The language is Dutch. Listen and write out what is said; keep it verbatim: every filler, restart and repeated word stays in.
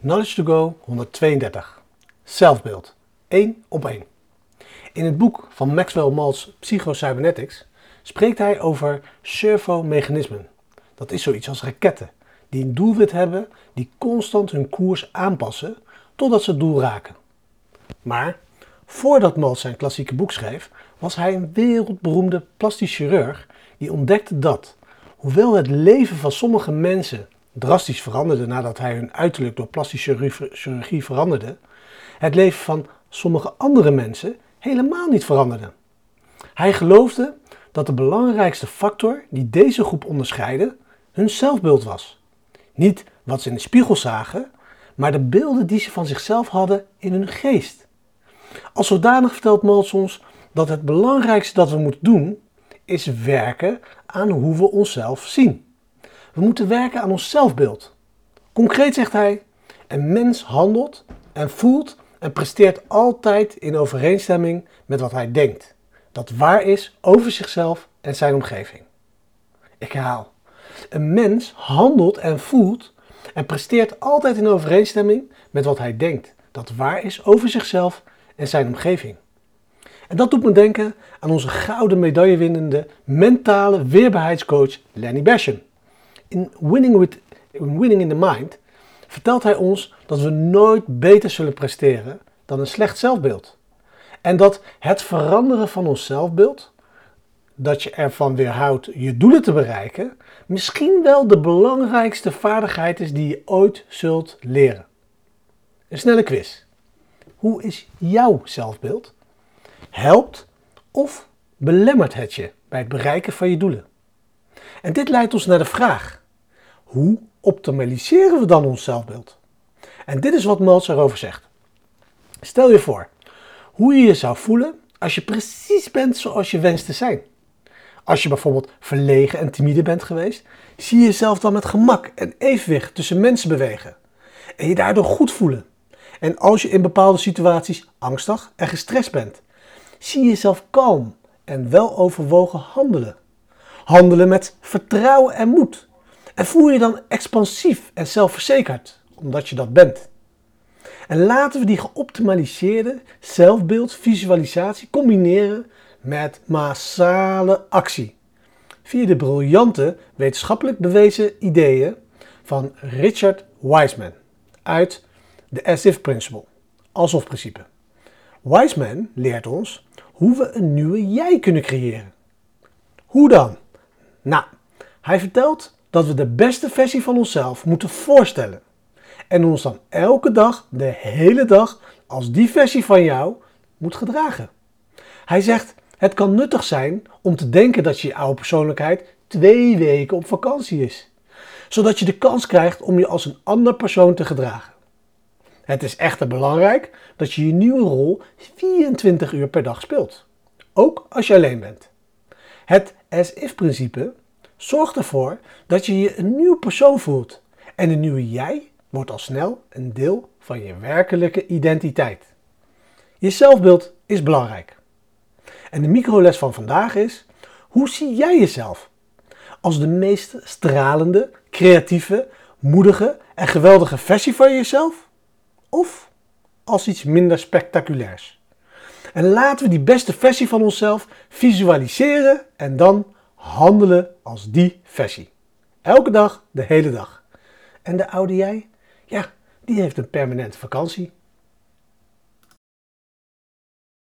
Knowledge to Go honderdtweeëndertig. Zelfbeeld. één op één. In het boek van Maxwell Maltz Psycho-Cybernetics spreekt hij over servomechanismen. Dat is zoiets als raketten die een doelwit hebben die constant hun koers aanpassen totdat ze het doel raken. Maar voordat Maltz zijn klassieke boek schreef, was hij een wereldberoemde plastisch chirurg die ontdekte dat, hoewel het leven van sommige mensen drastisch veranderde nadat hij hun uiterlijk door plastische chirurgie veranderde, het leven van sommige andere mensen helemaal niet veranderde. Hij geloofde dat de belangrijkste factor die deze groep onderscheidde hun zelfbeeld was. Niet wat ze in de spiegel zagen, maar de beelden die ze van zichzelf hadden in hun geest. Als zodanig vertelt Maltz ons dat het belangrijkste dat we moeten doen is werken aan hoe we onszelf zien. We moeten werken aan ons zelfbeeld. Concreet zegt hij, een mens handelt en voelt en presteert altijd in overeenstemming met wat hij denkt. Dat waar is over zichzelf en zijn omgeving. Ik herhaal, een mens handelt en voelt en presteert altijd in overeenstemming met wat hij denkt. Dat waar is over zichzelf en zijn omgeving. En dat doet me denken aan onze gouden medaillewinnende mentale weerbaarheidscoach Lenny Basham. In Winning, with, in Winning in the Mind vertelt hij ons dat we nooit beter zullen presteren dan een slecht zelfbeeld. En dat het veranderen van ons zelfbeeld, dat je ervan weerhoudt je doelen te bereiken, misschien wel de belangrijkste vaardigheid is die je ooit zult leren. Een snelle quiz. Hoe is jouw zelfbeeld? Helpt of belemmert het je bij het bereiken van je doelen? En dit leidt ons naar de vraag, hoe optimaliseren we dan ons zelfbeeld? En dit is wat Maltz erover zegt. Stel je voor, hoe je je zou voelen als je precies bent zoals je wenst te zijn. Als je bijvoorbeeld verlegen en timide bent geweest, zie je jezelf dan met gemak en evenwicht tussen mensen bewegen. En je daardoor goed voelen. En als je in bepaalde situaties angstig en gestrest bent, zie je jezelf kalm en weloverwogen handelen. Handelen met vertrouwen en moed. En voel je dan expansief en zelfverzekerd, omdat je dat bent. En laten we die geoptimaliseerde zelfbeeldvisualisatie combineren met massale actie. Via de briljante wetenschappelijk bewezen ideeën van Richard Wiseman uit de As-If Principle, alsof-principe. Wiseman leert ons hoe we een nieuwe jij kunnen creëren. Hoe dan? Nou, hij vertelt dat we de beste versie van onszelf moeten voorstellen. En ons dan elke dag, de hele dag, als die versie van jou moet gedragen. Hij zegt, het kan nuttig zijn om te denken dat je oude persoonlijkheid twee weken op vakantie is. Zodat je de kans krijgt om je als een ander persoon te gedragen. Het is echter belangrijk dat je je nieuwe rol vierentwintig uur per dag speelt. Ook als je alleen bent. Het as-if-principe zorgt ervoor dat je je een nieuw persoon voelt. En een nieuwe jij wordt al snel een deel van je werkelijke identiteit. Je zelfbeeld is belangrijk. En de microles van vandaag is, hoe zie jij jezelf? Als de meest stralende, creatieve, moedige en geweldige versie van jezelf? Of als iets minder spectaculairs? En laten we die beste versie van onszelf visualiseren en dan handelen als die versie. Elke dag, de hele dag. En de oude jij? Ja, die heeft een permanente vakantie.